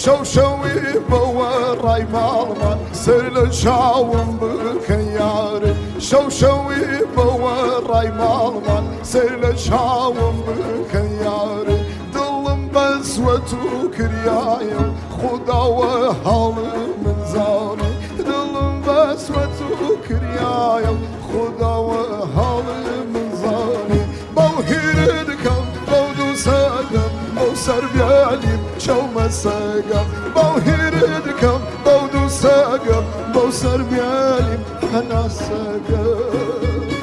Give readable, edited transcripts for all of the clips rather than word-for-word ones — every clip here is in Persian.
شەوشەوی بەوە ڕای ماڵمان سەر لە چاوم بکەن یارم شەوشەوی بەوە ڕای ماڵمان سەر لە چاوم بکەن یارم دڵم بەسوەت و کریایە خودداوە هەڵی من زانێ دڵم بەسوەت و کریایە خودداوە هەڵی من زانێ بەو هیرە دکەم بەو دوو سەگەم بەو سەربیالیم چەومە سەگەم بەو هیرە دکەم بەو دوو سەگەم بەو سەربیالیم هەنا سەگەم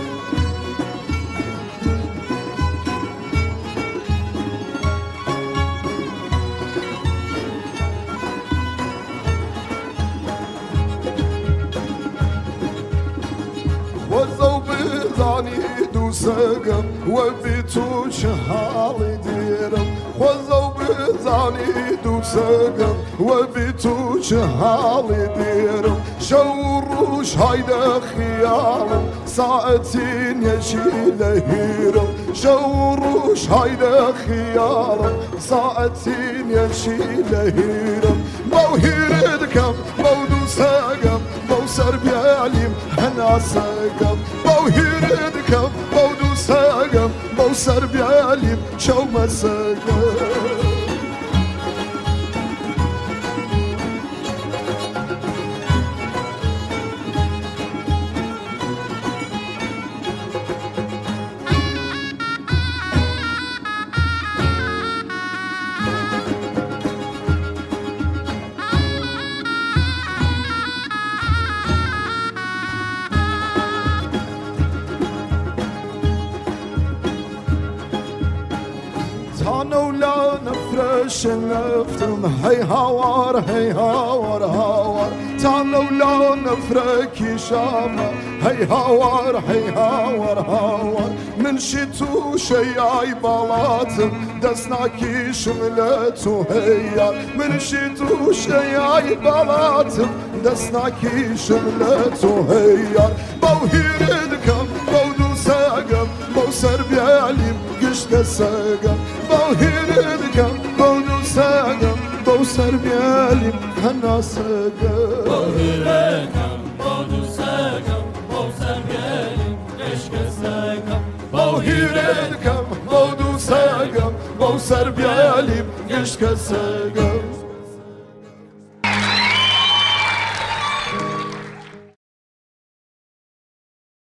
وەزە و بزانی دوو سەگەم وەبی تو چه حاڵی دیرم وەزە و بزانی دوو سەگەم وەبی تو چه حاڵی دیرم شەو و ڕۆژ هایدە خیاڵم ساعەتین یەکی لە هیرم شەو و ڕۆژ هایدە خیاڵم ساعەتین یەکی لە هیرم بەو هیرە دکەم بەو دوو سەگەم بەو سەربیالیم هەنا سەگەم بەو هیرە دکەم بەو دوو سەگەم بەو سەربیالیم چەومە سەگەم تانەولا نەفرەشە نەفتم هەی هاوار هەی هاوار هاوار تانەولا نەفرەکی شامە هەی هاوار هەی هاوار هاوار منشی تووشەیای باڵاتم دەست ناکیشم لە تو هەیار منشی تووشەیای باڵاتم دەست ناکیشم لە تو هەیار بەو هیرە دکەم بەو دوو سەگەم بەو سەربیالیم گشتە سەگەم بەو هیرە دکەم بەو دوو سەگەم بەو سەربیالیم هەنا سەگەم بەو هیرە دکەم بەو دوو سەگەم بەو سەربیالیم گشتە سەگەم بەو هیرە دکەم بەو دوو سەگەم بەو سەربیالیم گشتە سەگەم